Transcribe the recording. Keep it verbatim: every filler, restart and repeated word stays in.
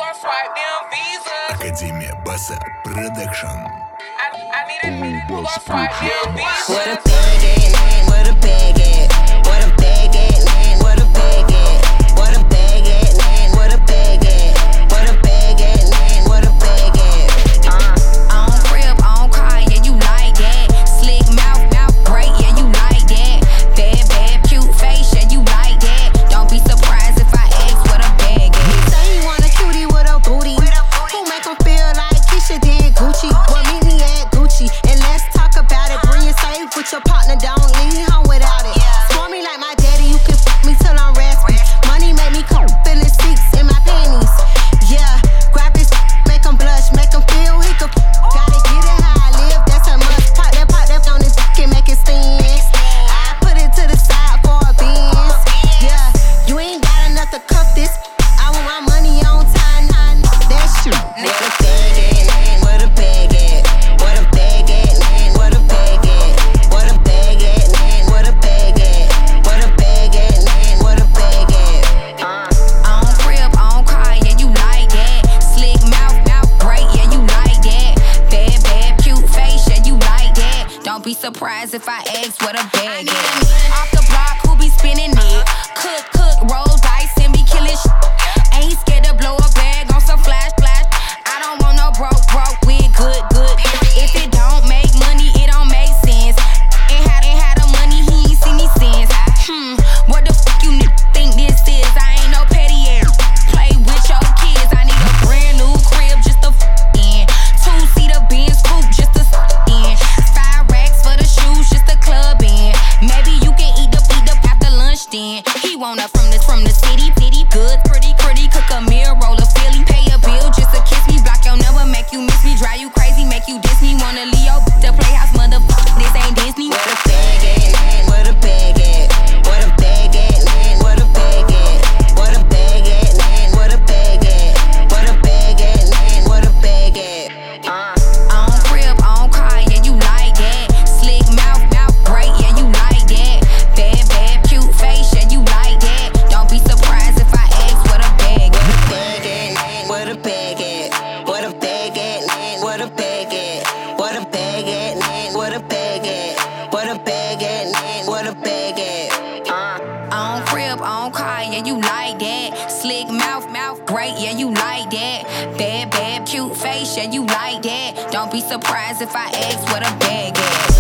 Академия Баса Продакшн. Where the bag at, man? Where the bag at? Where the bag at, man? Where the bag at? Where the bag at, man? Where the bag at? Where the bag at, man? Where the bag at? Uh, I don't crib, I don't car, yeah, you like that. Slick mouth, mouth great, yeah, you like that. Bad, bad, cute face, yeah, you like that. Don't be surprised if I ask where the bag at. Say he want a cutie with a booty. Who make him feel like Keisha did Gucci? Well, meet me at Gucci and let's talk about it. Bring your safe with your partner, don't leave home without it. Spoil me like my daddy, you can fuck me till I'm raspy. Money make me come feeling seats in my panties. Yeah, grab his, make him blush, make him feel he could. Gotta get it how I live, that's a must. Pop that, pop that on his dick and make it sting. I put it to the side for a beans. Yeah, you ain't got enough to cuff this. I want my money on time, that's true. Where the bag at, man? Where the bag at? Where the bag at, man? Where the bag at? Where the bag at, man? Where the bag at? Where the bag at, man? Where the bag at? Uh, I don't crib, I don't car, yeah, you like that. Slick mouth, mouth great, yeah, you like that. Bad, bad, cute face, yeah, you like that. Don't be surprised if I ask where the bag at. Off the block, who be spinning it? Cook, cook, roll dice and be killing shit. Ain't scared to blow a bag on some flash, flash. I don't want no broke, broke, we good, good. If it don't make money, it don't make sense. Ain't had, ain't had the money, he ain't see me since. Hmm, what the fuck you niggas think this is? I ain't no petty ass. Play with your kids, I need a brand new crib just to f in. Two-seater Benz coupe just to f in. Five racks for the shoes just to club in. Maybe you can eat the, eat the after lunch then. He want her from the, from the city, pity, good, pretty, pretty. Cook a meal, roll a Philly, pay a bill just to kiss me. Block your number, make you miss me, drive you crazy, make you diss me. Wanna Leo, the playhouse, motherfucker, this ain't Disney. Where the bag at, man? Where the bag at? Where the bag at, man? Where the bag at? Where the bag at, man? Where the bag at? Where the bag at, man? Where the bag at? Uh, I don't crib, I don't car, yeah, you like that. Slick mouth, mouth great, yeah, you like that. Bad, bad, cute face, yeah, you like that. Don't be surprised if I ask where the bag at. Where the bag at? Where the bag at, man? Where the bag at? Where the bag at, man? Where the bag at? Where the bag at, man? Where the bag at? Uh, I don't crib, I don't car, yeah, you like that. Slick mouth, mouth great, yeah, you like that. Bad, bad, cute face, yeah, you like that. Don't be surprised if I ask where the bag at.